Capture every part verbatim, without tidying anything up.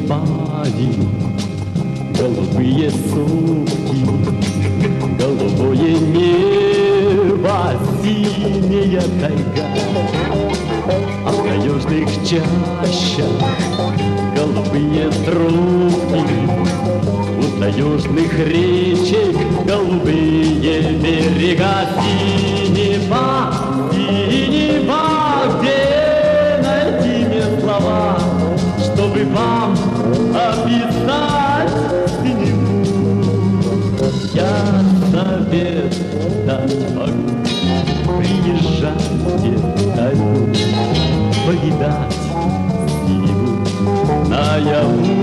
степи, голубые сутки, голубое небо, синяя тайга. А в таежных чащах голубые трубки, у таежных речек голубые берега. Синева, синева, где найти мне слова, чтобы вам описать синеву? Я совет дать могу, приезжайте в тайгу, повидать синеву наяву.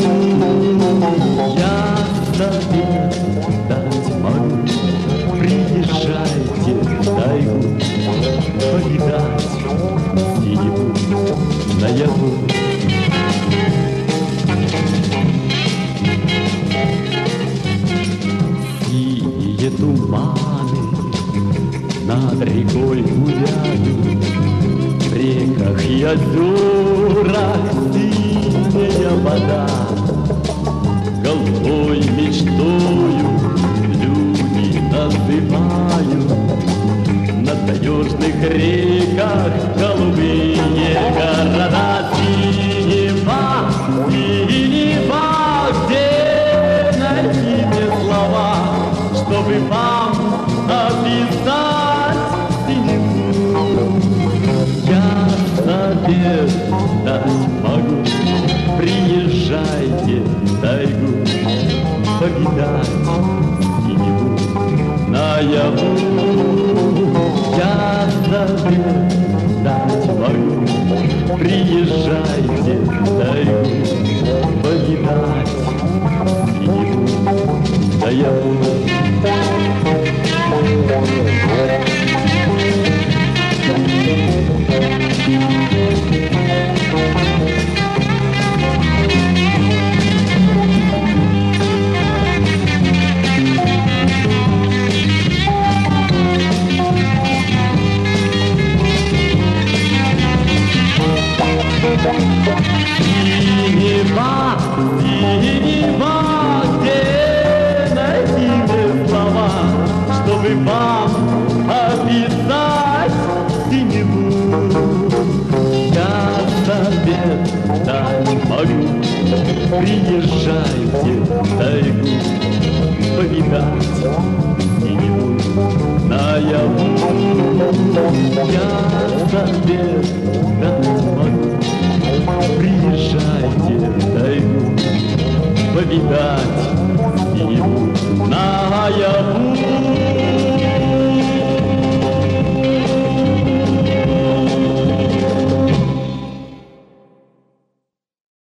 Я совет дать могу, приезжайте в тайгу, повидать синеву наяву. Синие туманы над рекой гуляют, в реках и озерах синяя вода. Голубой мечтою люди называют на таежных реках голубые города. Синева, синева, где найти мне слова, чтобы вам описать синеву? Я совет дать могу, приезжайте в тайгу, повидать синеву наяву. Я совет дать могу, приезжайте в тайгу, повидать синеву наяву. Синева, синева, где найти мне слова, чтобы вам описать синеву? Я совет дать могу, приезжайте в тайгу, повидать синеву наяву. Я совет дать могу, приезжайте в тайгу, повидать